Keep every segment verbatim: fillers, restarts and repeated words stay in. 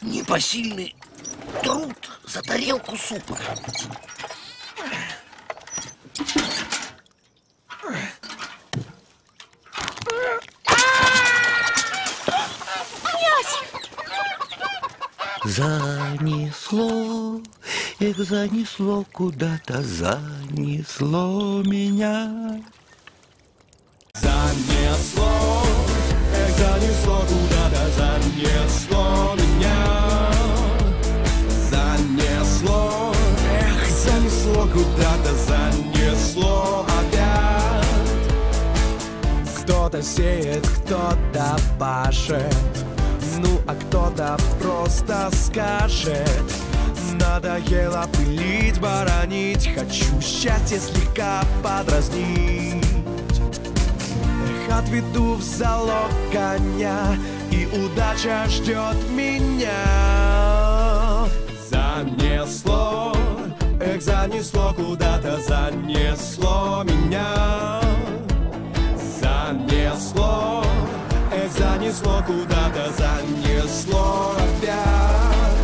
Непосильный труд за тарелку супа. Занесло, эх, занесло куда-то, занесло меня. Занесло, эх, занесло куда-то, занесло меня. Занесло, эх, занесло куда-то, занесло опять. Кто-то сеет, кто-то пашет, ну а кто-то просто скажет: надоело пылить, боронить, хочу счастье слегка подразнить. Эх, отведу в залог коня, и удача ждет меня. Занесло, эх, занесло куда-то, занесло меня. Занесло, эх, занесло куда-то, занесло опять.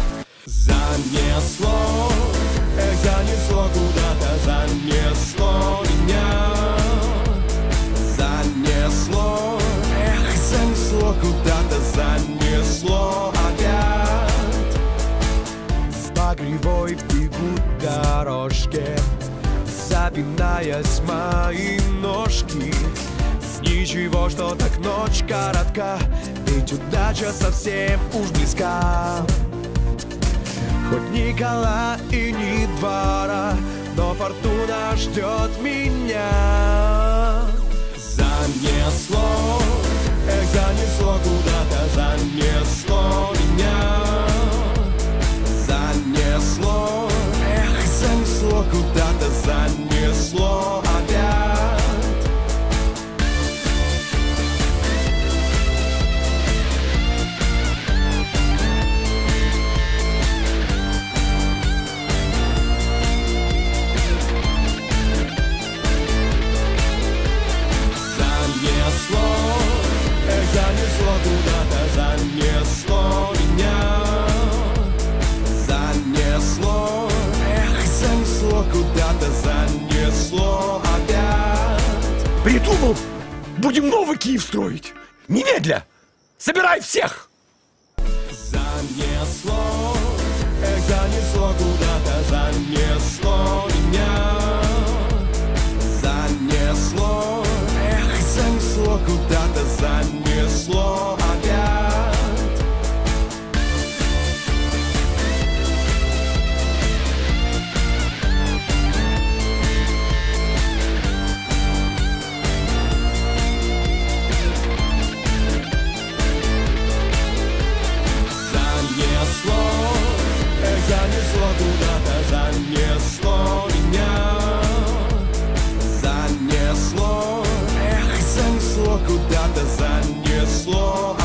Занесло, эх, занесло куда-то, занесло меня. Занесло, эх, занесло куда-то, занесло опять. По кривой бегут дорожки, запинаясь мои ножки. Ничего, что так ночь коротка, ведь удача совсем уж близка. Хоть ни кола и ни двора, но фортуна ждет меня. Занесло, эх, занесло куда-то, занесло меня. Занесло, эх, занесло куда-то, занесло опять. Занесло куда-то, занесло меня. Занесло, эх, занесло куда-то, занесло опять. Придумал! Будем новый Киев строить! Немедля! Собирай всех! Занесло, эх, занесло куда-то, занесло меня. Занесло, эх, занесло куда-то, занесло опять. Занесло, эх, занесло куда-то, занесло меня. Занесло, эх, занесло куда-то, занесло